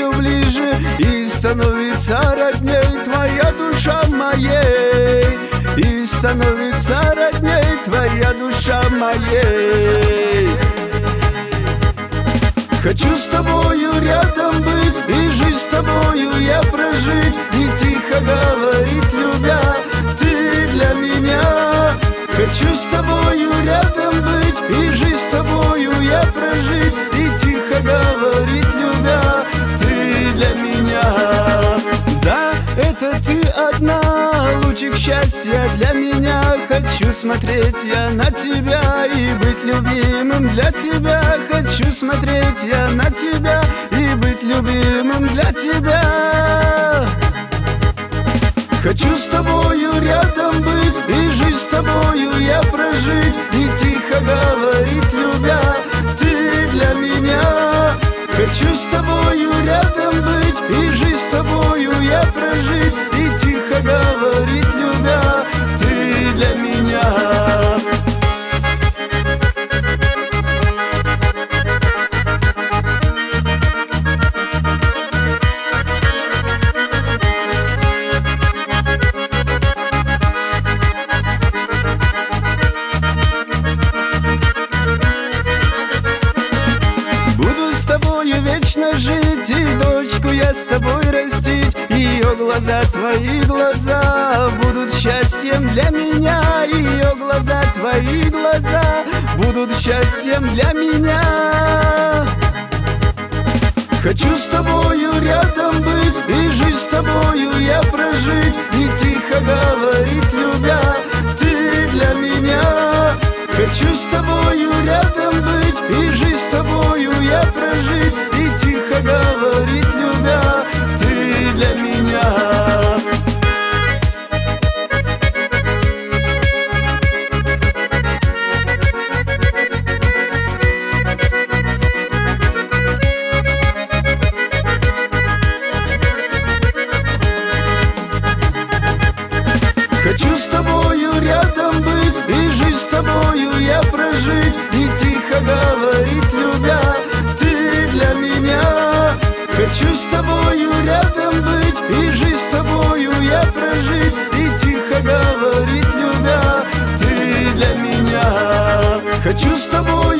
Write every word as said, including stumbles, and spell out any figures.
все ближе, и становится родней твоя душа моей, и становится родней твоя душа моей. Хочу с тобою рядом быть, и жизнь с тобою я прожить, и тихо говорить, любя, ты для меня. Хочу с тобою рядом быть, и жизнь с тобою я прожить, и тихо говорить, любя, ты для меня. Да, это ты одна, лучик счастья для меня. Хочу смотреть я на тебя и быть любимым для тебя. Хочу смотреть я на тебя и быть любимым для тебя. Хочу с тобою рядом быть, и жизнь с тобою я прожить, и тихо говорить, любя, ты для меня. Хочу с тобою рядом быть, и жизнь с тобою я прожить, и тихо говорить, любя, ты для меня. Вечно жить, и дочку я с тобой растить. Ее глаза, твои глаза будут счастьем для меня. Ее глаза, твои глаза будут счастьем для меня. Хочу с тобою рядом быть, и жизнь с тобою я прожить, и тихо говорить, любя, ты для меня. Хочу с тобою рядом быть, и жизнь с тобою я прожить, и тихо говорить, любя, ты для меня. Хочу с тобою рядом быть, и жизнь с тобою я прожить, и тихо говорить, любя, ты для меня. Хочу с тобою рядом быть, и жизнь с тобою я прожить, и тихо говорить, любя, ты для меня. Хочу с тобой